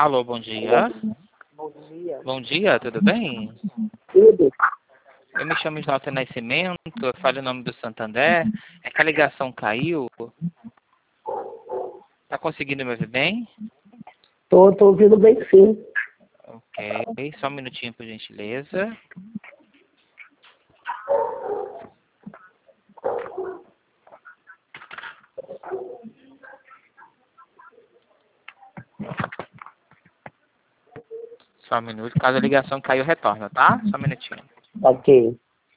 Alô, bom dia. Bom dia. Bom dia, tudo bem? Tudo? Eu me chamo Isnaldo Nascimento, eu falo o nome do Santander. É que a ligação caiu. Tá conseguindo me ouvir bem? Tô ouvindo bem, sim. Ok, só um minutinho, por gentileza. Só um minuto. Caso a ligação caiu, retorna, tá? Só um minutinho. Ok.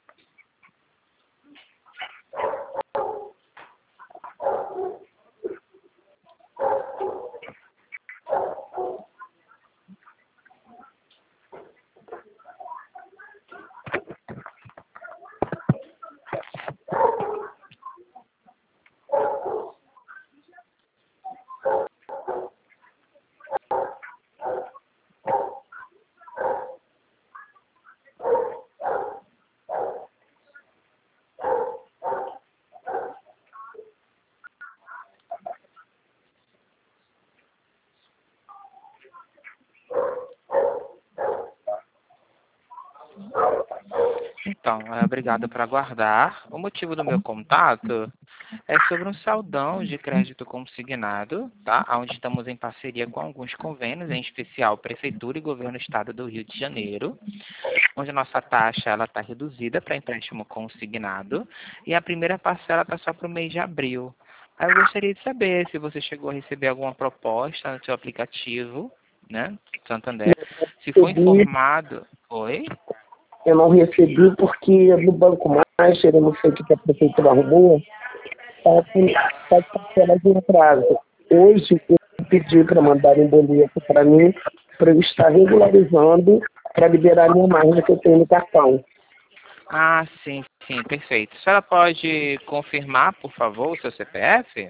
Então, obrigado por aguardar. O motivo do meu contato é sobre um saldão de crédito consignado, tá? Onde estamos em parceria com alguns convênios, em especial Prefeitura e Governo do Estado do Rio de Janeiro, onde a nossa taxa ela está reduzida para empréstimo consignado e a primeira parcela está só para o mês de abril. Aí eu gostaria de saber se você chegou a receber alguma proposta no seu aplicativo, né, Santander, se foi Recebi, informado. Oi? eu não recebi porque no Banco Mais, eu não sei o que a prefeitura arrumou, está com 7 parcelas em prazo. Hoje eu pedi para mandarem um boleto para mim, para eu estar regularizando para liberar a minha margem que eu tenho no cartão. Ah, sim, sim, perfeito. A senhora pode confirmar, por favor, o seu CPF?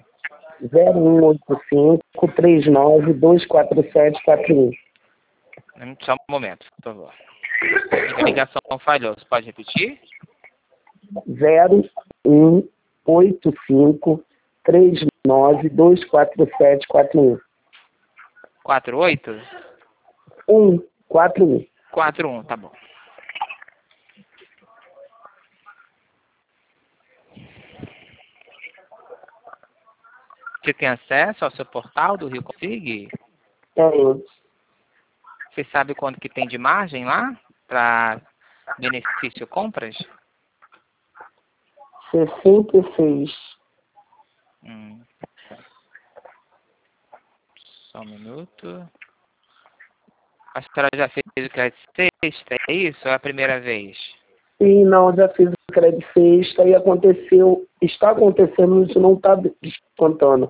0185 39 247 41. Só um momento, por favor. A ligação falhou. Você pode repetir? 0185 39 247 41. 48? 41. 41, tá bom. Você tem acesso ao seu portal do Rio Consig? Tenho Você sabe quanto que tem de margem lá para benefício compras? 66. Hum, só um minuto. A senhora já fez o crédito sexta, é isso? Ou é a primeira vez? Sim, não, já fiz o crédito sexta e aconteceu, está acontecendo, isso não está descontando.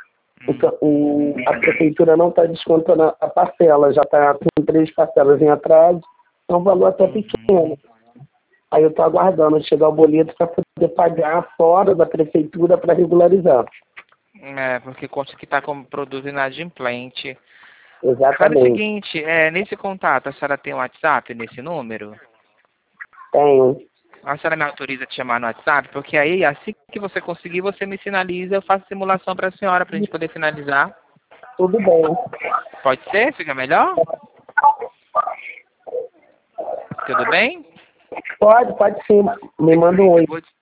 A prefeitura não está descontando a parcela, já está com 3 parcelas em atraso, é um valor até pequeno. Aí eu estou aguardando chegar o boleto para poder pagar fora da prefeitura para regularizar. É, porque consta que está como produto inadimplente. Faz o Exatamente. seguinte, nesse contato, a senhora tem um WhatsApp nesse número? Tenho. A senhora me autoriza a te chamar no WhatsApp? Porque aí, assim que você conseguir, você me sinaliza, eu faço simulação para a senhora, para a gente poder finalizar. Tudo bem. Pode ser? Fica melhor? Tudo bem? Pode sim. Me manda um Eu oi. vou,